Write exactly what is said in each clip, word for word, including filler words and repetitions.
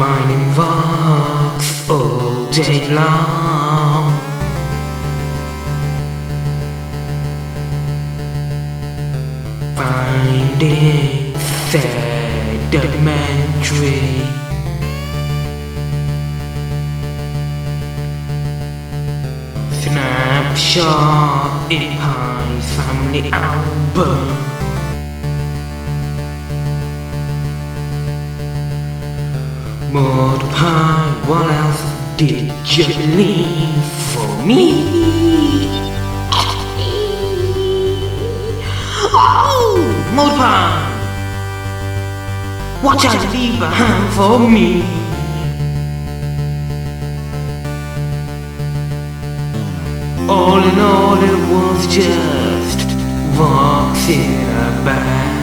Mining rocks all day long. Finding sedimentary. Snapshot in Pine's family album. Maud Pie, what else did you leave for me? Oh, Maud Pie, what you leave behind for me? All in all, it was just rocks in a bag.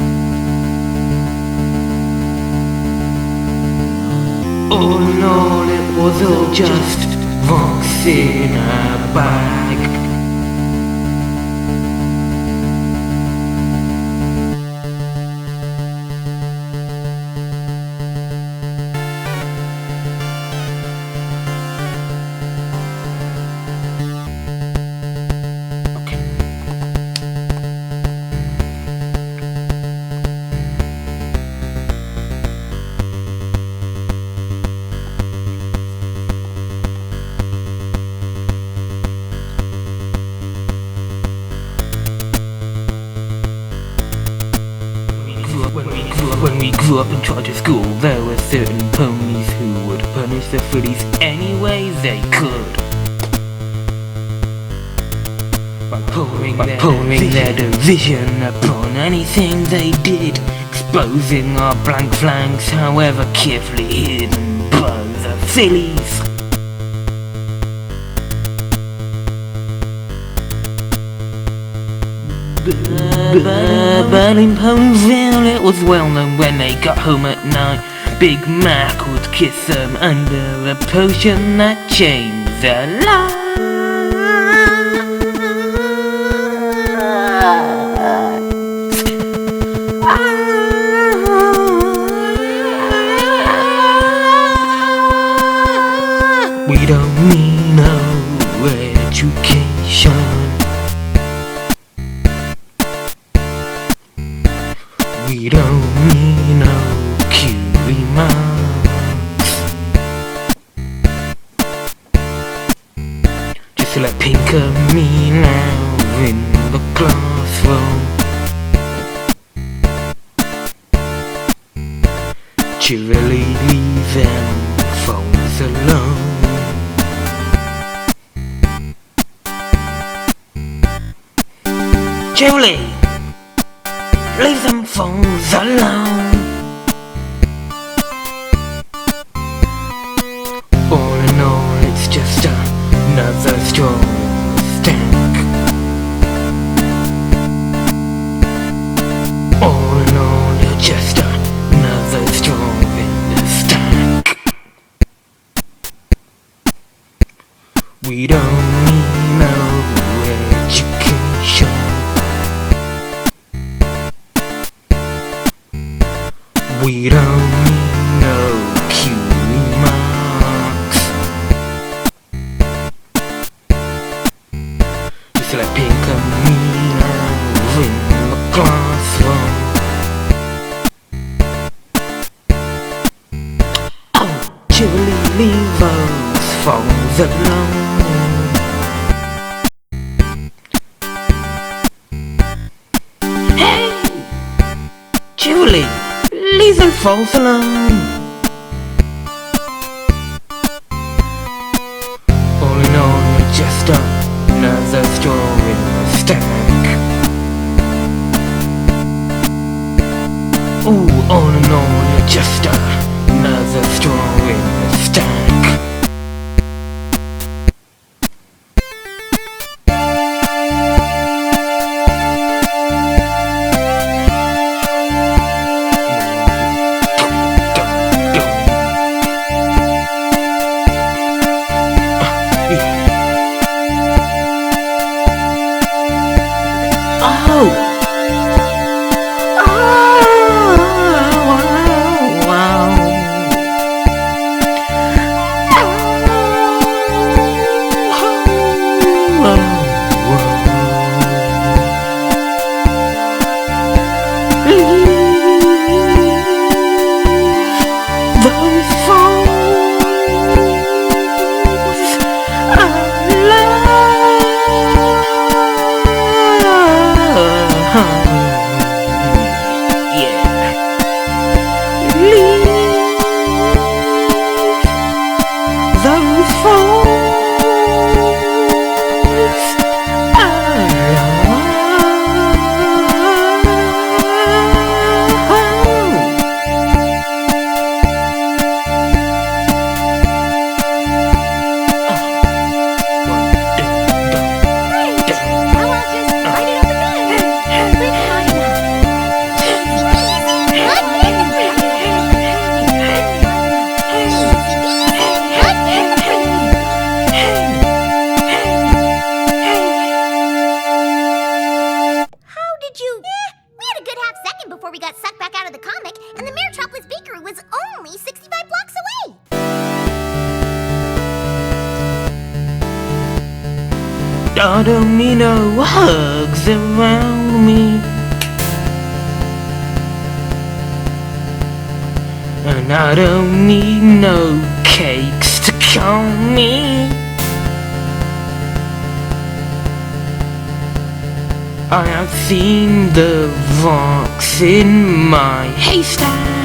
All in all, it was all just rocks in a bag. When we grew up, when we grew up and tried to school, there were certain ponies who would punish the fillies any way they could. By pouring, By their, pouring their division upon anything they did, exposing our blank flanks, however carefully hidden by the fillies. But in Ponyville it was well known when they got home at night, Big Mac would kiss them under a potion that changed their lives. We don't need no education. We don't need no cutie marks. Just let Pink and me now in the classroom. Cheerily leave them phones alone. Julie! Leave them phones alone. All in all, it's just another straw in the stack. All in all, you're just another straw in the stack. We don't need no education. We don't need no cutie marks. Just let Pink and me now in the classroom. Oh, Julie, leave those phones alone. Hey, Julie! Leave them phones alone. All in all, you're just another straw in the stack. Ooh, all in all, you're just another straw in the stack. Oh! Oh! Wow! Wow! I don't need no hugs around me, and I don't need no cakes to calm me. I have seen the rocks in my haystack.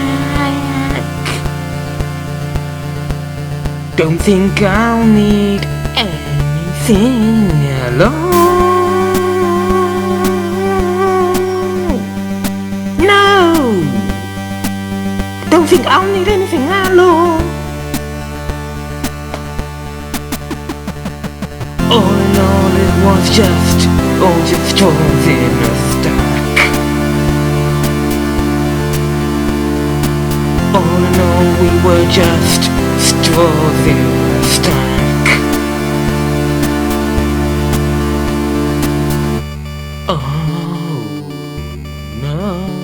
Don't think I'll need anything alone. No! Don't think I'll need anything alone. All in all, it was just all just straws in a stack. All in all, we were just straws in a stack. Oh no.